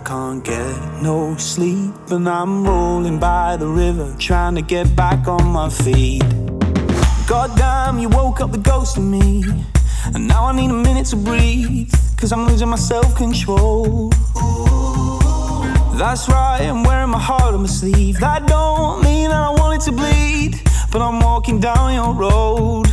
can't get no sleep, and I'm rolling by the river, trying to get back on my feet. Goddamn, you woke up the ghost in me, and now I need a minute to breathe, 'cause I'm losing my self-control. That's right, I'm wearing my heart on my sleeve. That don't mean that I want it to bleed, but I'm walking down your road.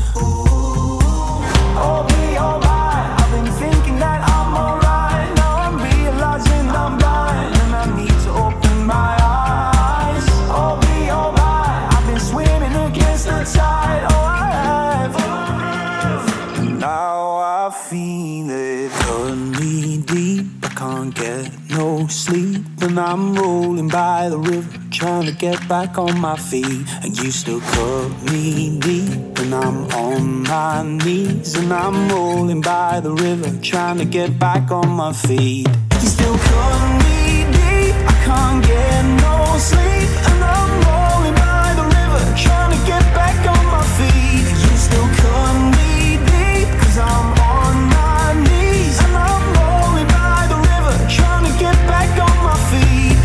Oh me, oh my, I've been thinking that I'm alright. Now I'm realizing I'm blind, and I need to open my eyes. Oh me, oh my, I've been swimming against the tide. Oh, I have. And now I feel it cut me deep. I can't get no sleep, and I'm rolling by the river, trying to get back on my feet. And you still cut me deep, and I'm on my knees, and I'm rolling by the river, trying to get back on my feet. You still cut me deep, I can't get no sleep, and I'm rolling by the river, trying to get back on my feet. You still cut me deep, 'cause I'm on my knees, and I'm rolling by the river, trying to get back on my feet.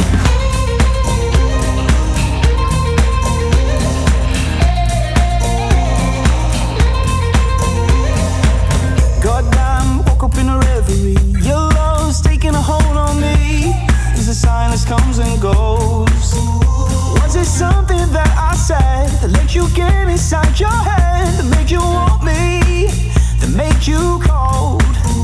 Goddamn, woke up in a reverie. Your love's taking a hold on me as the silence comes and goes. Was it something that I said that let you get inside your head, that made you want me, that made you cold?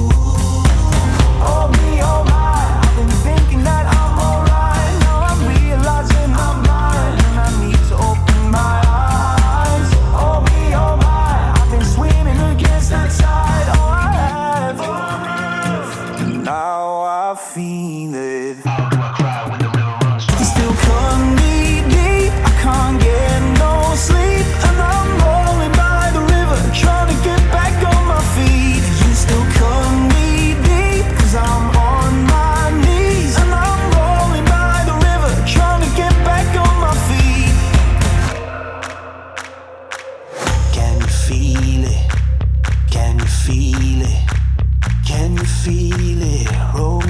Oh me, oh my, I've been thinking that I'm alright. Now I'm realizing I'm blind, and I need to open my eyes. Oh me, oh my, I've been swimming against the tide. Oh, I have. And now I feel it. You still cut me deep, I can't get no sleep, and I'm rolling by the river, trying to get back on my feet. You still cut me deep, 'cause I'm on my knees, and I'm rolling by the river, trying to get back on my feet. Can you feel it? Can you feel it? Can you feel it? Roll